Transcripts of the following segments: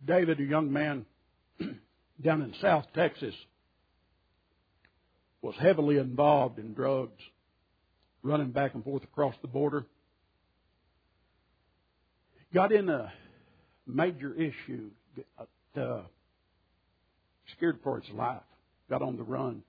David, a young man down in South Texas, was heavily involved in drugs, running back and forth across the border. Got in a major issue, scared for his life, got on the run.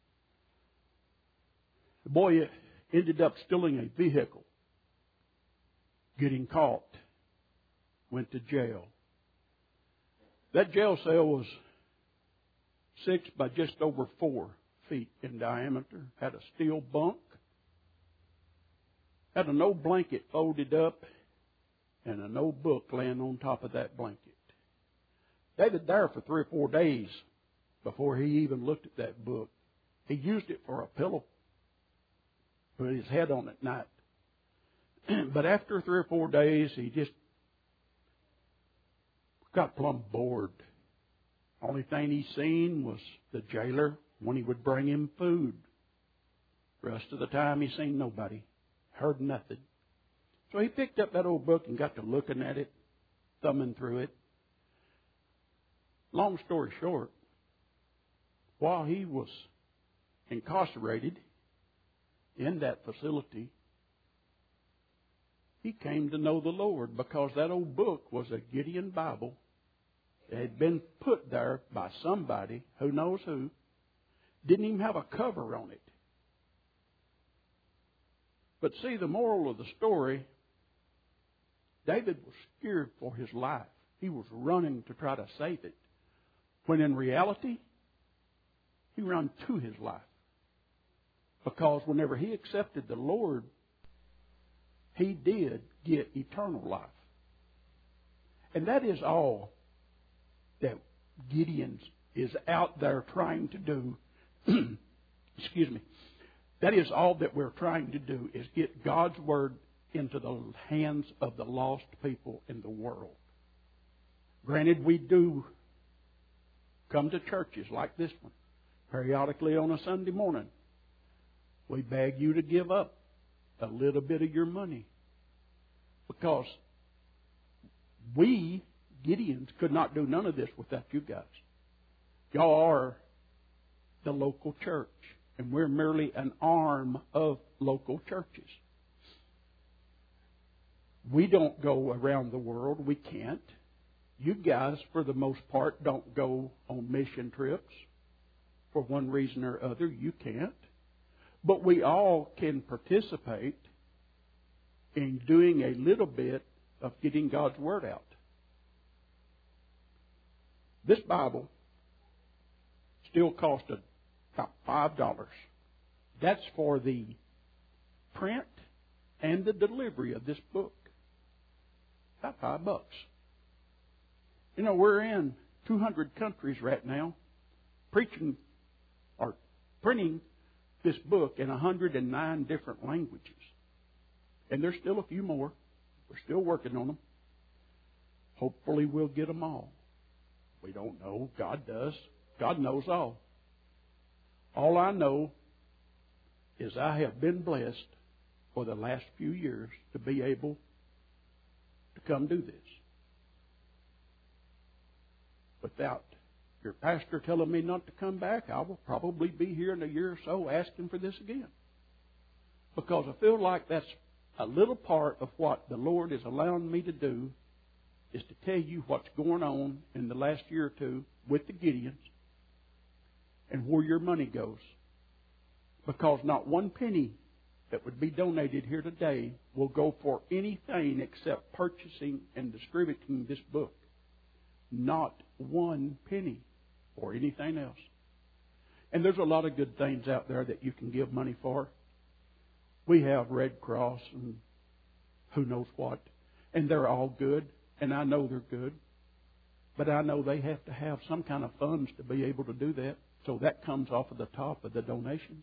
The boy ended up stealing a vehicle, getting caught, went to jail. That jail cell was 6 by just over 4 feet in diameter, had a steel bunk, had an old blanket folded up, and an old book laying on top of that blanket. David there for 3 or 4 days before he even looked at that book. He used it for a pillow, put his head on at night. But after 3 or 4 days, he just got plumb bored. Only thing he seen was the jailer when he would bring him food. The rest of the time he seen nobody, heard nothing. So he picked up that old book and got to looking at it, thumbing through it. Long story short, while he was incarcerated in that facility, he came to know the Lord because that old book was a Gideon Bible. It had been put there by somebody, who knows who, didn't even have a cover on it. But see, the moral of the story, David was scared for his life. He was running to try to save it, when in reality, he ran to his life. Because whenever he accepted the Lord, he did get eternal life. And that is all that Gideon is out there trying to do. Excuse me. That is all that we're trying to do, is get God's Word into the hands of the lost people in the world. Granted, we do come to churches like this one periodically on a Sunday morning. We beg you to give up a little bit of your money, because we, Gideons, could not do none of this without you guys. Y'all are the local church, and we're merely an arm of local churches. We don't go around the world. We can't. You guys, for the most part, don't go on mission trips for one reason or other. You can't. But we all can participate in doing a little bit of getting God's Word out. This Bible still cost about $5. That's for the print and the delivery of this book. About $5. You know, we're in 200 countries right now, preaching or printing this book in 109 different languages. And there's still a few more. We're still working on them. Hopefully we'll get them all. We don't know. God does. God knows all. All I know is I have been blessed for the last few years to be able to come do this. Without your pastor telling me not to come back, I will probably be here in a year or so asking for this again. Because I feel like that's a little part of what the Lord is allowing me to do, is to tell you what's going on in the last year or two with the Gideons and where your money goes. Because not one penny that would be donated here today will go for anything except purchasing and distributing this book. Not one penny or anything else. And there's a lot of good things out there that you can give money for. We have Red Cross and who knows what. And they're all good. And I know they're good. But I know they have to have some kind of funds to be able to do that. So that comes off of the top of the donations.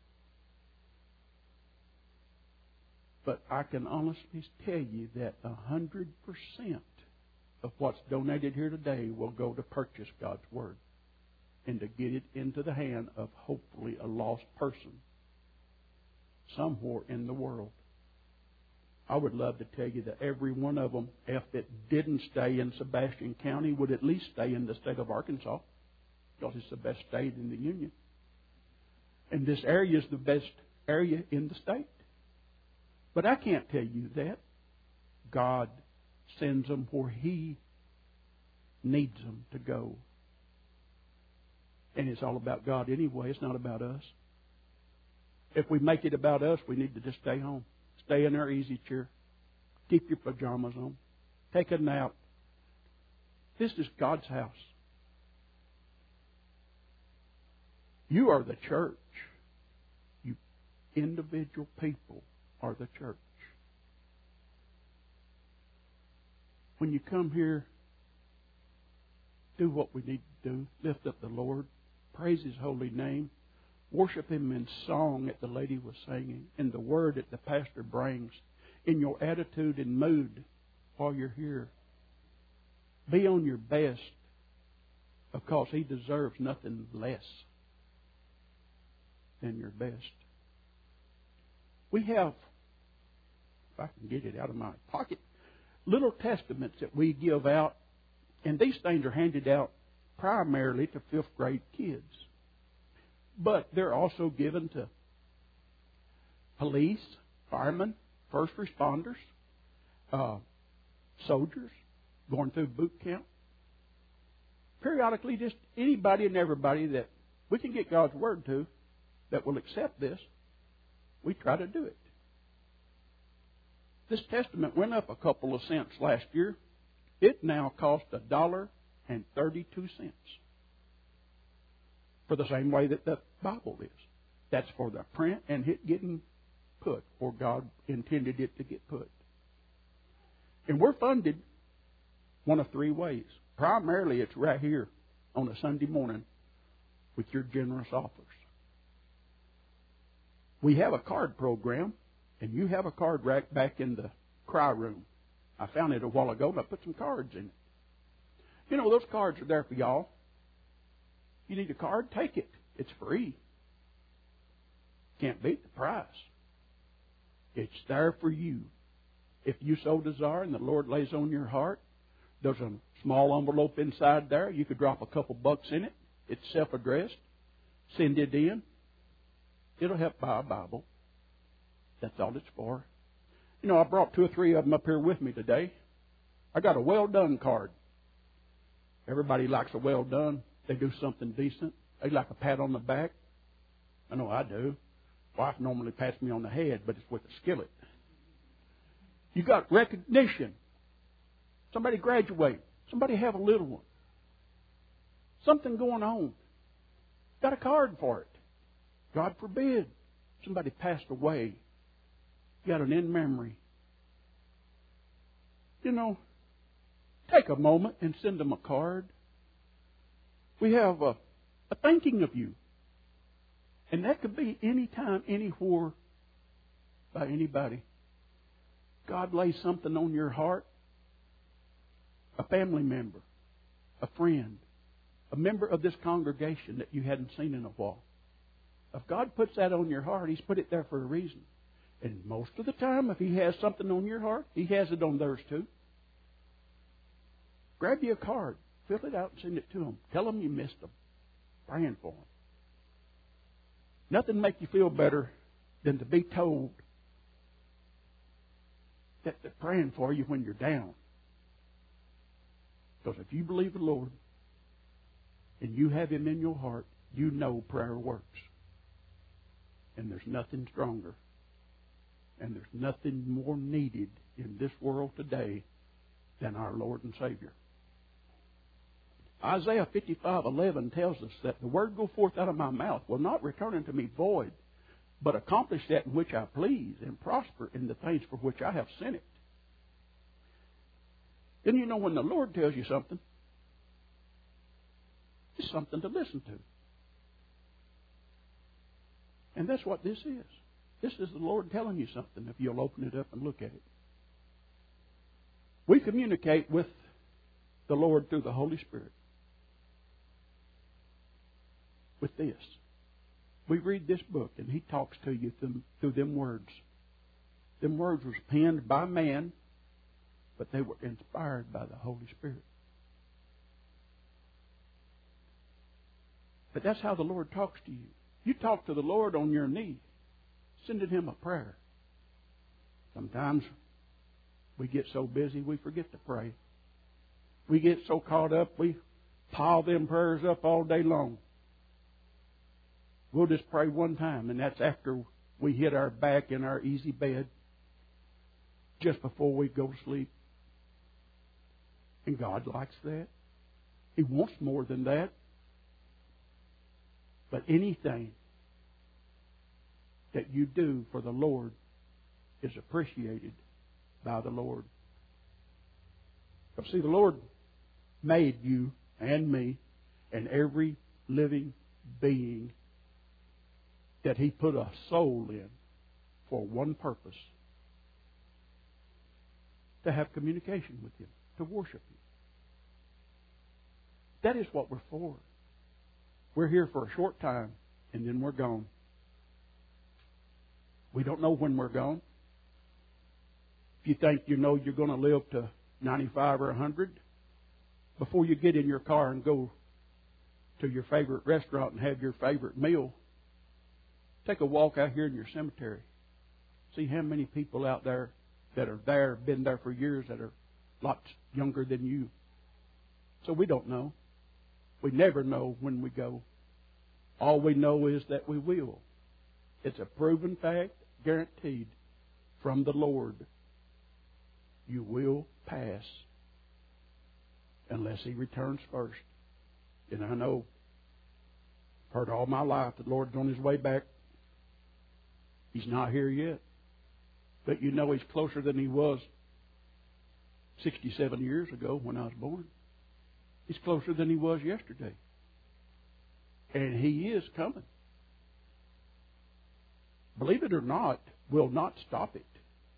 But I can honestly tell you that 100% of what's donated here today will go to purchase God's Word and to get it into the hand of hopefully a lost person somewhere in the world. I would love to tell you that every one of them, if it didn't stay in Sebastian County, would at least stay in the state of Arkansas, because it's the best state in the Union. And this area is the best area in the state. But I can't tell you that. God sends them where He needs them to go. And it's all about God anyway. It's not about us. If we make it about us, we need to just stay home. Stay in our easy chair. Keep your pajamas on. Take a nap. This is God's house. You are the church. You individual people are the church. When you come here, do what we need to do. Lift up the Lord. Praise His holy name. Worship Him in song that the lady was singing, in the word that the pastor brings, in your attitude and mood while you're here. Be on your best, because He deserves nothing less than your best. We have, if I can get it out of my pocket, little testaments that we give out, and these things are handed out primarily to 5th grade kids. But they're also given to police, firemen, first responders, soldiers going through boot camp. Periodically, just anybody and everybody that we can get God's Word to that will accept this, we try to do it. This testament went up a couple of cents last year. It now costs $1.32. For the same way that the Bible is. That's for the print and it getting put, or God intended it to get put. And we're funded one of 3 ways. Primarily, it's right here on a Sunday morning with your generous offers. We have a card program, and you have a card rack back in the cry room. I found it a while ago, and I put some cards in it. You know, those cards are there for y'all. You need a card? Take it. It's free. Can't beat the price. It's there for you. If you so desire and the Lord lays on your heart, there's a small envelope inside there. You could drop a couple bucks in it. It's self-addressed. Send it in. It'll help buy a Bible. That's all it's for. You know, I brought 2 or 3 of them up here with me today. I got a well done card. Everybody likes a well done. They do something decent. They like a pat on the back. I know I do. Wife normally pats me on the head, but it's with a skillet. You got recognition. Somebody graduate. Somebody have a little one. Something going on. Got a card for it. God forbid somebody passed away. You got an in memory. You know, take a moment and send them a card. We have a thanking of you. And that could be anytime, anywhere, by anybody. God lays something on your heart. A family member, a friend, a member of this congregation that you hadn't seen in a while. If God puts that on your heart, He's put it there for a reason. And most of the time, if He has something on your heart, He has it on theirs too. Grab you a card. Fill it out and send it to them. Tell them you missed them. Praying for them. Nothing make you feel better than to be told that they're praying for you when you're down. Because if you believe the Lord and you have Him in your heart, you know prayer works. And there's nothing stronger. And there's nothing more needed in this world today than our Lord and Savior. Isaiah 55:11 tells us that the word go forth out of my mouth will not return unto me void, but accomplish that in which I please and prosper in the things for which I have sent it. Then you know when the Lord tells you something, it's something to listen to. And that's what this is. This is the Lord telling you something if you'll open it up and look at it. We communicate with the Lord through the Holy Spirit. With this. We read this book and He talks to you through them words Them words was penned by man, but they were inspired by the Holy Spirit. But that's how the Lord talks to you. You talk to the Lord on your knee, sending Him a prayer. Sometimes we get so busy we forget to pray. We get so caught up we pile them prayers up all day long. We'll just pray one time, and that's after we hit our back in our easy bed, just before we go to sleep. And God likes that. He wants more than that. But anything that you do for the Lord is appreciated by the Lord. But see, the Lord made you and me and every living being that He put a soul in for one purpose: to have communication with Him, to worship Him. That is what we're for. We're here for a short time, and then we're gone. We don't know when we're gone. If you think you know you're going to live to 95 or 100, before you get in your car and go to your favorite restaurant and have your favorite meal, take a walk out here in your cemetery. See how many people out there that are there, been there for years, that are lots younger than you. So we don't know. We never know when we go. All we know is that we will. It's a proven fact, guaranteed from the Lord. You will pass unless He returns first. And I know, I've heard all my life, the Lord's on His way back. He's not here yet. But you know He's closer than He was 67 years ago when I was born. He's closer than He was yesterday. And He is coming. Believe it or not, will not stop it.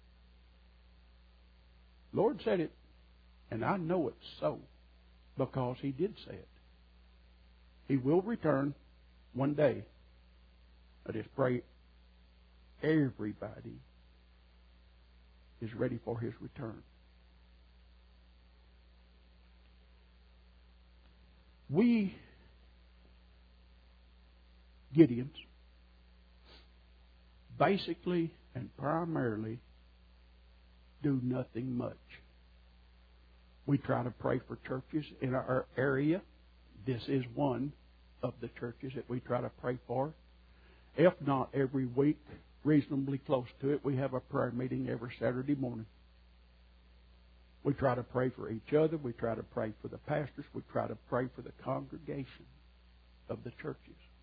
Lord said it, and I know it's so, because He did say it. He will return one day. I just pray everybody is ready for His return. We Gideons basically and primarily do nothing much. We try to pray for churches in our area. This is one of the churches that we try to pray for. If not every week, reasonably close to it, we have a prayer meeting every Saturday morning. We try to pray for each other. We try to pray for the pastors. We try to pray for the congregation of the churches.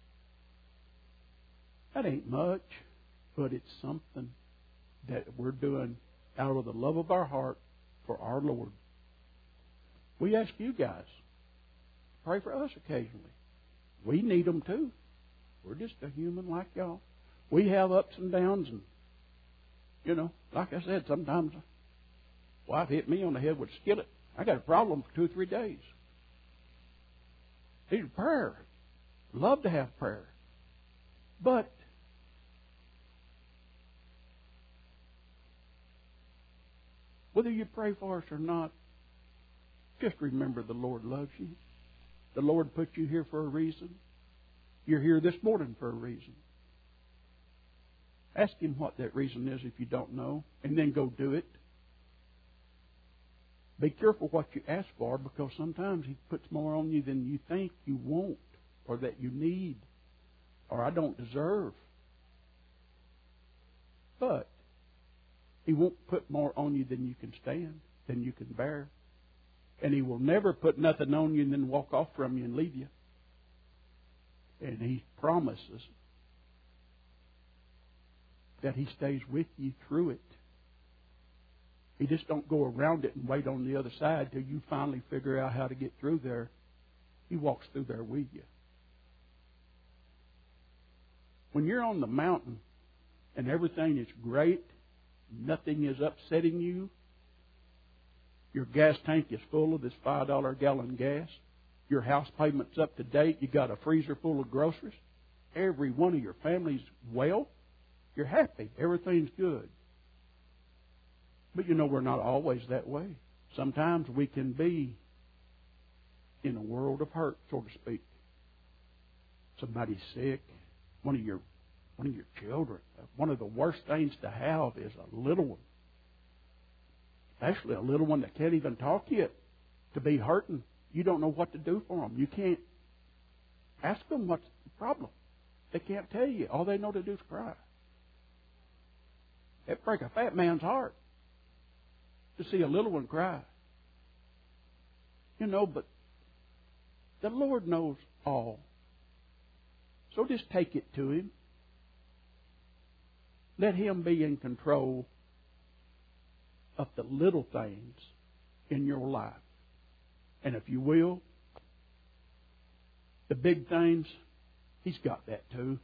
That ain't much, but it's something that we're doing out of the love of our heart for our Lord. We ask you guys, pray for us occasionally. We need them too. We're just a human like y'all. We have ups and downs, and, like I said, sometimes wife hit me on the head with a skillet. I got a problem for 2 or 3 days. Need prayer. Love to have prayer. But whether you pray for us or not, just remember the Lord loves you. The Lord put you here for a reason. You're here this morning for a reason. Ask Him what that reason is if you don't know, and then go do it. Be careful what you ask for, because sometimes He puts more on you than you think you want, or that you need, or I don't deserve. But He won't put more on you than you can stand, than you can bear. And He will never put nothing on you and then walk off from you and leave you. And He promises that He stays with you through it. He just don't go around it and wait on the other side till you finally figure out how to get through there. He walks through there with you. When you're on the mountain and everything is great, nothing is upsetting you, your gas tank is full of this $5 a gallon gas, your house payment's up to date, you got a freezer full of groceries, every one of your family's well, you're happy, everything's good. But you know, we're not always that way. Sometimes we can be in a world of hurt, so to speak. Somebody's sick, one of your children. One of the worst things to have is a little one, especially a little one that can't even talk yet, to be hurting. You don't know what to do for them. You can't ask them what's the problem. They can't tell you. All they know to do is cry. It breaks a fat man's heart to see a little one cry. You know, but the Lord knows all. So just take it to Him. Let Him be in control of the little things in your life. And if you will, the big things, He's got that too.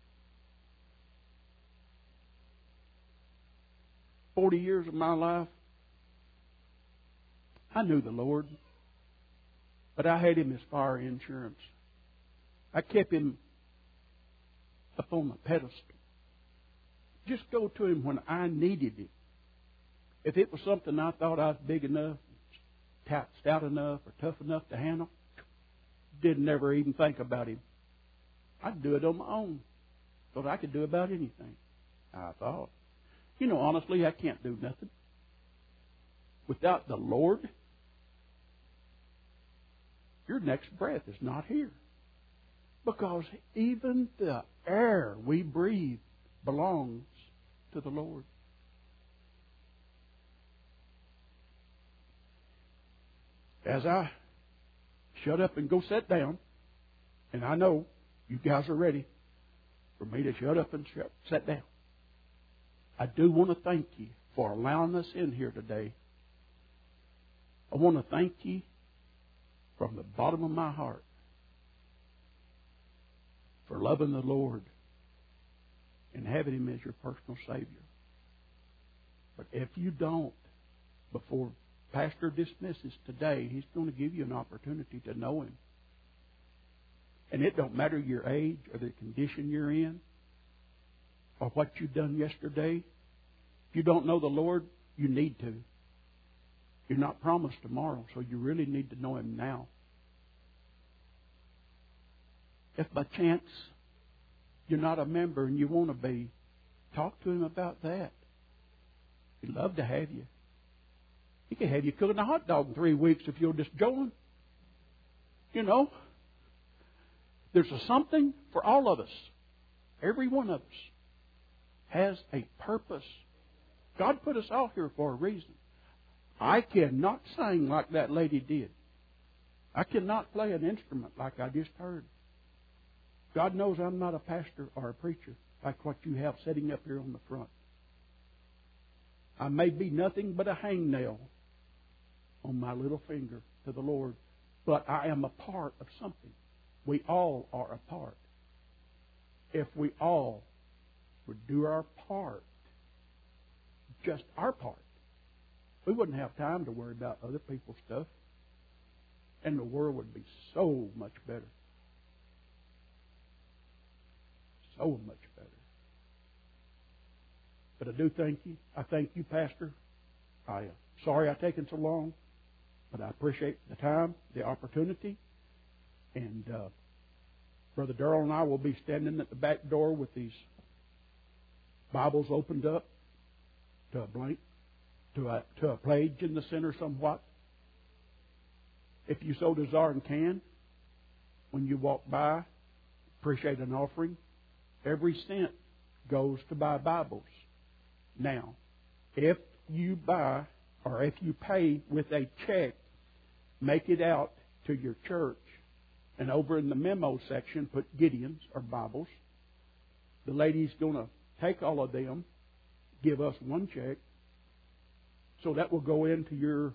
40 years of my life, I knew the Lord, but I had Him as fire insurance. I kept Him up on the pedestal. Just go to Him when I needed Him. If it was something I thought I was big enough, stout enough, or tough enough to handle, didn't ever even think about Him. I'd do it on my own, because I could do about anything, I thought. You know, honestly, I can't do nothing. Without the Lord, your next breath is not here. Because even the air we breathe belongs to the Lord. As I shut up and go sit down, and I know you guys are ready for me to shut up and sit down, I do want to thank you for allowing us in here today. I want to thank you from the bottom of my heart for loving the Lord and having Him as your personal Savior. But if you don't, before Pastor dismisses today, he's going to give you an opportunity to know Him. And it don't matter your age or the condition you're in or what you've done yesterday. If you don't know the Lord, you need to. You're not promised tomorrow, so you really need to know Him now. If by chance you're not a member and you want to be, talk to Him about that. He'd love to have you. He can have you cooking a hot dog in 3 weeks if you'll just join. You know, there's something for all of us. Every one of us has a purpose. God put us out here for a reason. I cannot sing like that lady did. I cannot play an instrument like I just heard. God knows I'm not a pastor or a preacher like what you have sitting up here on the front. I may be nothing but a hangnail on my little finger to the Lord, but I am a part of something. We all are a part. If we all would do our part, just our part, we wouldn't have time to worry about other people's stuff, and the world would be so much better. So much better. But I do thank you. I thank you, Pastor. I'm sorry I've taken so long, but I appreciate the time, the opportunity. And Brother Darrell and I will be standing at the back door with these Bibles opened up to a blank, to a page in the center somewhat. If you so desire and can, when you walk by, appreciate an offering. Every cent goes to buy Bibles. Now, if you buy or if you pay with a check, make it out to your church. And over in the memo section, put Gideon's or Bibles. The lady's going to take all of them, give us one check. So that will go into your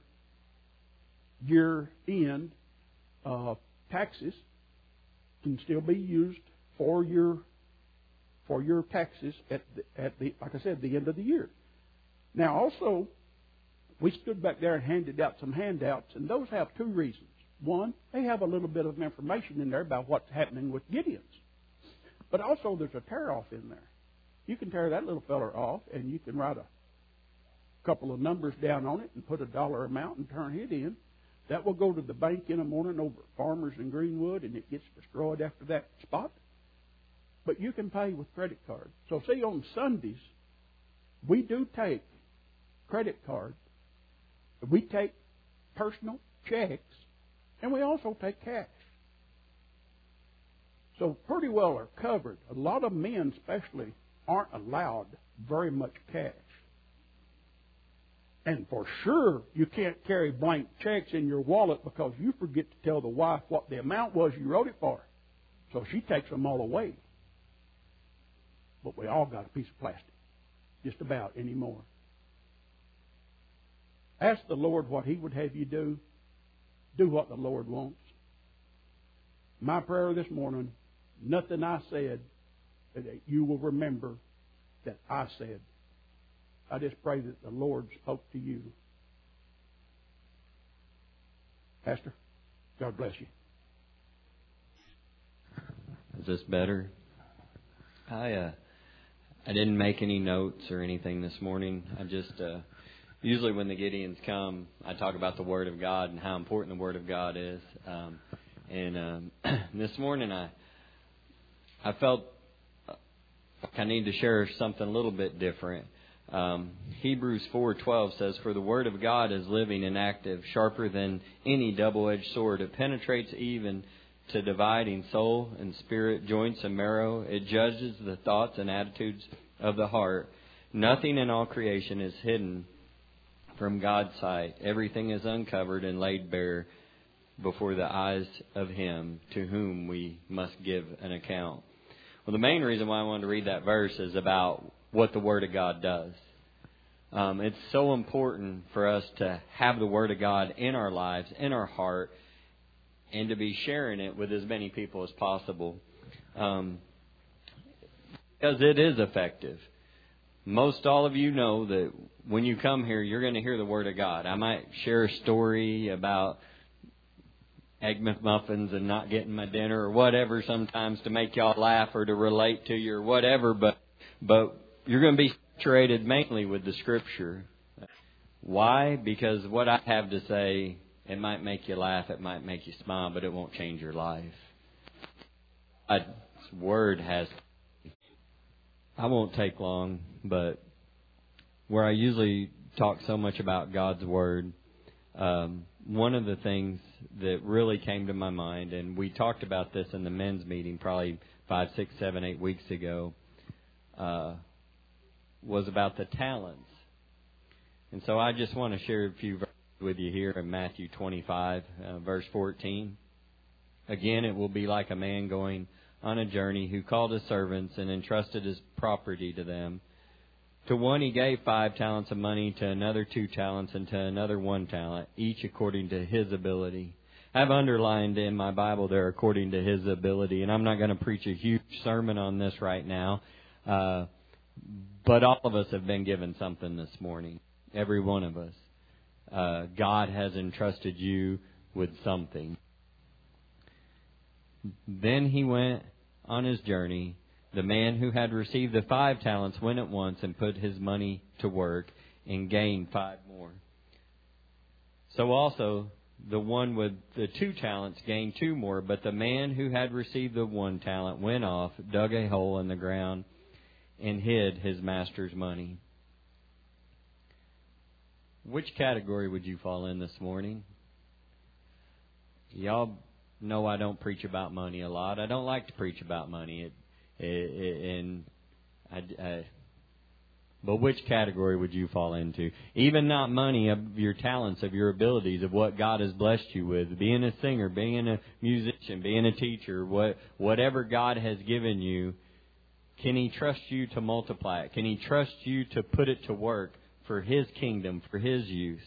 year-end taxes. Can still be used for your taxes at the like I said, the end of the year. Now also, we stood back there and handed out some handouts, and those have two reasons. One, they have a little bit of information in there about what's happening with Gideon's. But also there's a tear-off in there. You can tear that little feller off, and you can write a couple of numbers down on it and put a dollar amount and turn it in. That will go to the bank in the morning over at Farmers in Greenwood, and it gets destroyed after that spot. But you can pay with credit cards. So see, on Sundays, we do take credit cards. We take personal checks, and we also take cash. So pretty well are covered. A lot of men especially aren't allowed very much cash. And for sure, you can't carry blank checks in your wallet because you forget to tell the wife what the amount was you wrote it for. So she takes them all away. But we all got a piece of plastic, just about anymore. Ask the Lord what He would have you do. Do what the Lord wants. My prayer this morning, nothing I said that you will remember that I said. I just pray that the Lord spoke to you. Pastor, God bless you. Is this better? I didn't make any notes or anything this morning. I just usually when the Gideons come, I talk about the Word of God and how important the Word of God is. This morning I felt like I need to share something a little bit different. Hebrews 4:12 says, "For the Word of God is living and active, sharper than any double-edged sword. It penetrates even to dividing soul and spirit, joints and marrow. It judges the thoughts and attitudes of the heart. Nothing in all creation is hidden from God's sight. Everything is uncovered and laid bare before the eyes of Him to whom we must give an account." Well, the main reason why I wanted to read that verse is about what the Word of God does. It's so important for us to have the Word of God in our lives, in our heart, and to be sharing it with as many people as possible. Because it is effective. Most all of you know that when you come here, you're going to hear the Word of God. I might share a story about Egg McMuffins and not getting my dinner or whatever sometimes to make y'all laugh or to relate to you or whatever, but you're going to be saturated mainly with the Scripture. Why? Because what I have to say, it might make you laugh, it might make you smile, but it won't change your life. God's Word has... I won't take long, but where I usually talk so much about God's Word, one of the things that really came to my mind, and we talked about this in the men's meeting probably 5, 6, 7, 8 weeks ago, was about the talents. And so I just want to share a few verses with you here in Matthew 25, verse 14. "Again, it will be like a man going on a journey who called his servants and entrusted his property to them. To one he gave 5 talents of money, to another 2 talents, and to another 1 talent, each according to his ability." I've underlined in my Bible there, according to his ability, and I'm not going to preach a huge sermon on this right now, but all of us have been given something this morning, every one of us. God has entrusted you with something. Then he went on his journey. The man who had received the 5 talents went at once and put his money to work and gained 5 more. So also the one with the 2 talents gained 2 more, but the man who had received the 1 talent went off, dug a hole in the ground, and hid his master's money. Which category would you fall in this morning? Y'all know I don't preach about money a lot. I don't like to preach about money. But which category would you fall into? Even not money, of your talents, of your abilities, of what God has blessed you with. Being a singer, being a musician, being a teacher, whatever God has given you, can He trust you to multiply it? Can He trust you to put it to work for His kingdom, for His use?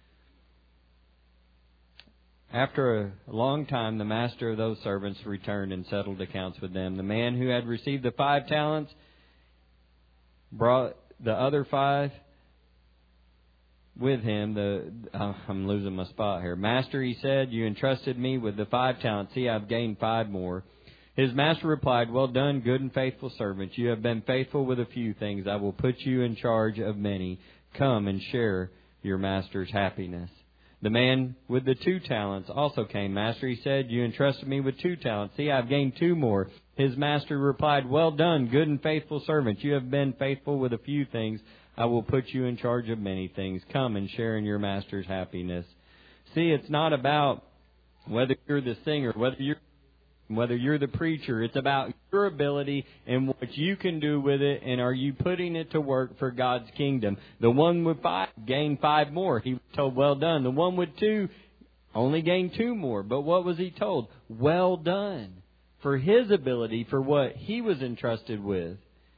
After a long time, the master of those servants returned and settled accounts with them. The man who had received the 5 talents brought the other 5 with him. I'm losing my spot here. "Master," he said, "you entrusted me with the 5 talents. See, I've gained 5 more. His master replied, "Well done, good and faithful servant. You have been faithful with a few things. I will put you in charge of many. Come and share your master's happiness." The man with the 2 talents also came. "Master," he said, "you entrusted me with 2 talents. See, I've gained 2 more." His master replied, "Well done, good and faithful servant. You have been faithful with a few things. I will put you in charge of many things. Come and share in your master's happiness." See, it's not about whether you're the singer, whether you're the preacher. It's about your ability and what you can do with it, and are you putting it to work for God's kingdom. The one with 5 gained 5 more. He was told, "Well done." The one with 2 only gained 2 more. But what was he told? Well done. For his ability, for what he was entrusted with.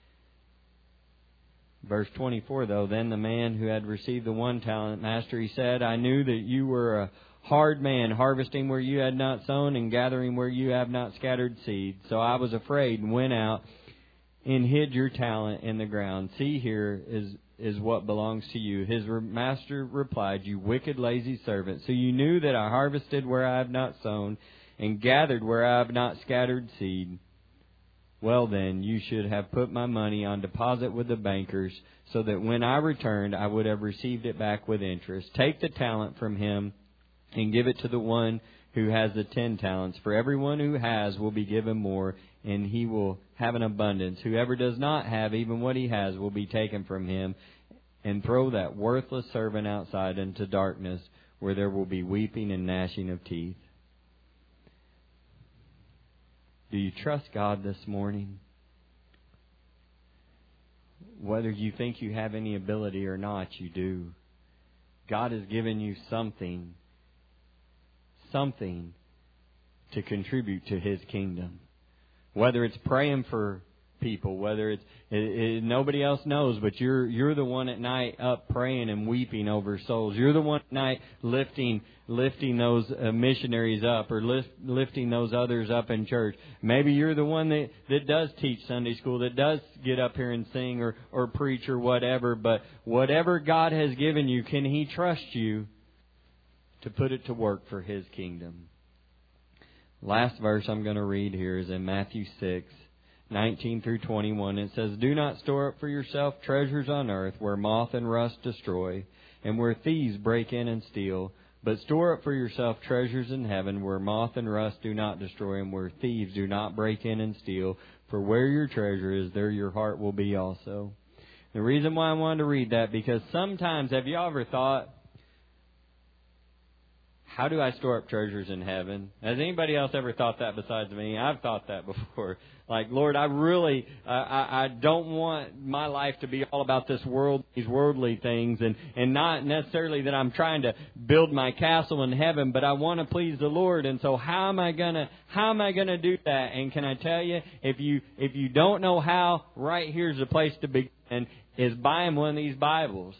Verse 24, though, "Then the man who had received the 1 talent, Master," he said, "I knew that you were a hard man, harvesting where you had not sown and gathering where you have not scattered seed. So I was afraid and went out and hid your talent in the ground. See, here is what belongs to you." His master replied, "You wicked, lazy servant. So you knew that I harvested where I have not sown and gathered where I have not scattered seed. Well then, you should have put my money on deposit with the bankers, so that when I returned, I would have received it back with interest. Take the talent from him and give it to the one who has the 10 talents. For everyone who has will be given more, and he will have an abundance. Whoever does not have, even what he has, will be taken from him. And throw that worthless servant outside into darkness, where there will be weeping and gnashing of teeth." Do you trust God this morning? Whether you think you have any ability or not, you do. God has given you something to contribute to His kingdom. Whether it's praying for people, whether it's nobody else knows, but you're the one at night up praying and weeping over souls. You're the one at night lifting those missionaries up, or lifting those others up in church. Maybe you're the one that does teach Sunday school, that does get up here and sing or preach or whatever. But whatever God has given you, can He trust you to put it to work for His kingdom? Last verse I'm going to read here is in Matthew 6:19 through 21. It says, "Do not store up for yourself treasures on earth, where moth and rust destroy, and where thieves break in and steal. But store up for yourself treasures in heaven, where moth and rust do not destroy, and where thieves do not break in and steal. For where your treasure is, there your heart will be also." The reason why I wanted to read that, because sometimes, have you ever thought, how do I store up treasures in heaven? Has anybody else ever thought that besides me? I've thought that before. Like, Lord, I really, I don't want my life to be all about this world, these worldly things, and not necessarily that I'm trying to build my castle in heaven, but I want to please the Lord. And so how am I gonna do that? And can I tell you, if you don't know how, right here's the place to begin, is buying one of these Bibles.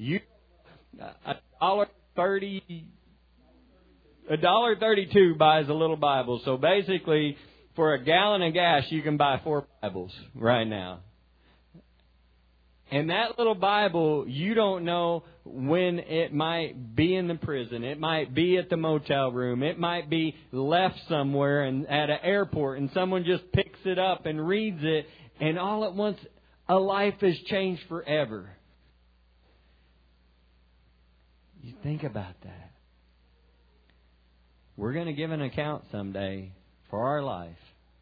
$1.32 buys a little Bible. So basically, for a gallon of gas, you can buy 4 Bibles right now. And that little Bible, you don't know when it might be in the prison. It might be at the motel room. It might be left somewhere and at an airport, and someone just picks it up and reads it, and all at once, a life is changed forever. You think about that. We're going to give an account someday for our life.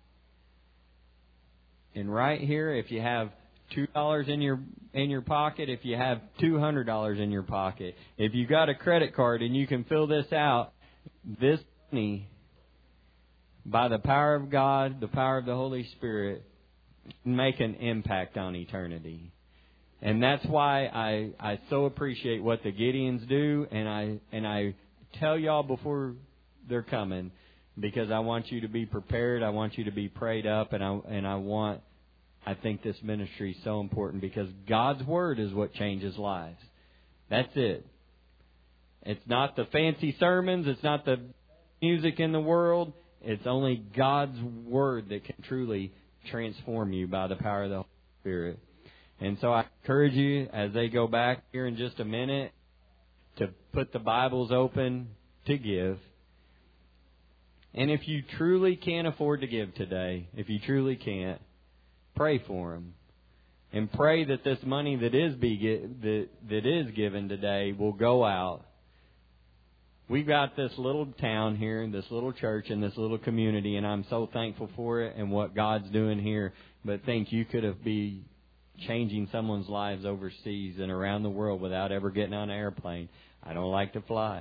And right here, if you have $2 in your pocket, if you have $200 in your pocket, if you got a credit card and you can fill this out, this money, by the power of God, the power of the Holy Spirit, can make an impact on eternity. And that's why I so appreciate what the Gideons do, and I tell y'all before they're coming, because I want you to be prepared. I want you to be prayed up, and I think this ministry is so important, because God's Word is what changes lives. That's it. It's not the fancy sermons. It's not the music in the world. It's only God's Word that can truly transform you by the power of the Holy Spirit. And so I encourage you, as they go back here in just a minute, to put the Bibles open to give. And if you truly can't afford to give today, if you truly can't, pray for them. and pray that this money that is given today will go out. We've got this little town here, this little church, and this little community, and I'm so thankful for it and what God's doing here. But think you could have been changing someone's lives overseas and around the world without ever getting on an airplane. I don't like to fly.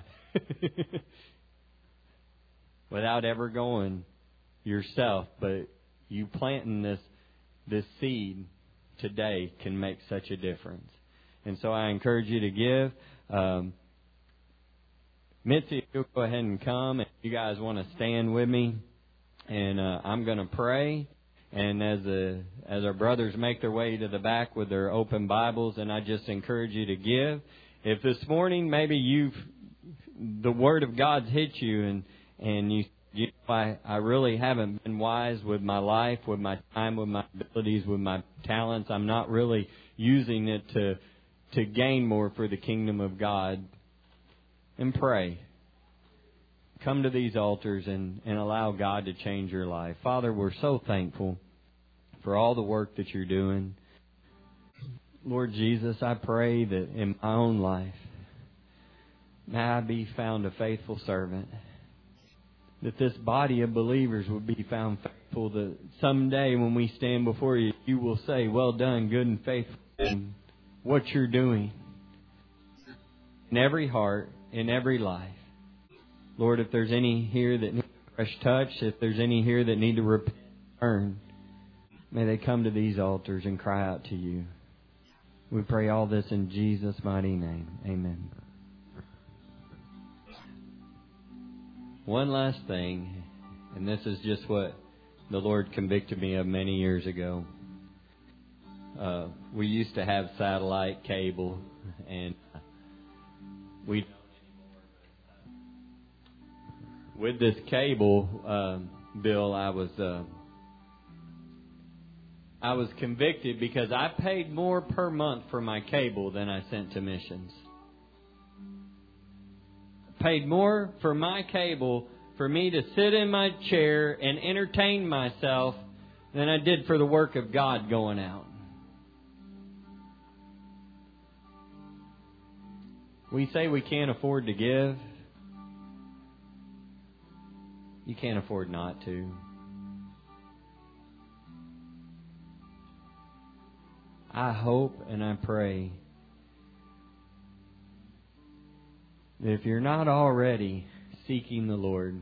Without ever going yourself, but you planting this seed today can make such a difference. And so I encourage you to give. Mitzi, you'll go ahead and come, and you guys want to stand with me, and I'm going to pray. And as our brothers make their way to the back with their open Bibles, and I just encourage you to give. If this morning maybe the Word of God's hit you, and you I really haven't been wise with my life, with my time, with my abilities, with my talents. I'm not really using it to gain more for the kingdom of God. And pray. Come to these altars and allow God to change your life. Father, we're so thankful for all the work that you're doing. Lord Jesus, I pray that in my own life, may I be found a faithful servant. That this body of believers would be found faithful. That someday when we stand before you, you will say, well done, good and faithful in what you're doing. In every heart, in every life. Lord, if there's any here that need a fresh touch, if there's any here that need to repent, turn, may they come to these altars and cry out to you. We pray all this in Jesus' mighty name. Amen. One last thing, and this is just what the Lord convicted me of many years ago. We used to have satellite cable, and we with this cable bill, I was convicted because I paid more per month for my cable than I sent to missions. Paid more for my cable for me to sit in my chair and entertain myself than I did for the work of God going out. We say we can't afford to give. You can't afford not to. I hope and I pray that if you're not already seeking the Lord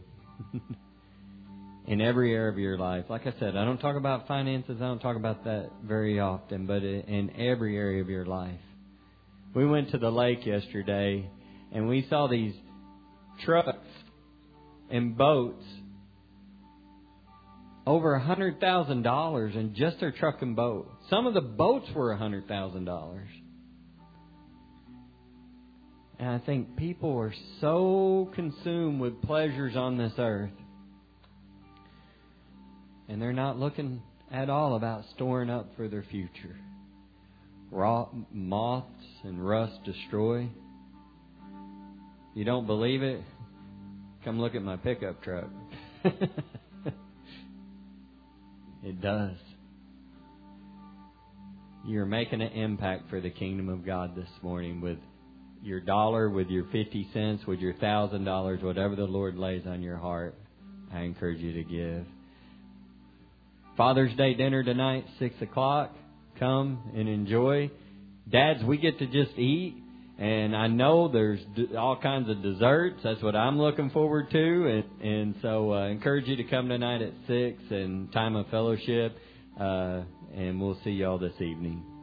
in every area of your life, like I said, I don't talk about finances, I don't talk about that very often, but in every area of your life. We went to the lake yesterday and we saw these trucks and boats over $100,000 in just their truck and boat. Some of the boats were $100,000. And I think people are so consumed with pleasures on this earth. And they're not looking at all about storing up for their future. Moths and rust destroy. You don't believe it? Come look at my pickup truck. It does. You're making an impact for the kingdom of God this morning with your dollar, with your 50 cents, with your $1,000, whatever the Lord lays on your heart. I encourage you to give. Father's Day dinner tonight, 6 o'clock. Come and enjoy. Dads, we get to just eat. And I know there's all kinds of desserts. That's what I'm looking forward to. And so I encourage you to come tonight at 6 and time of fellowship. And we'll see y'all this evening.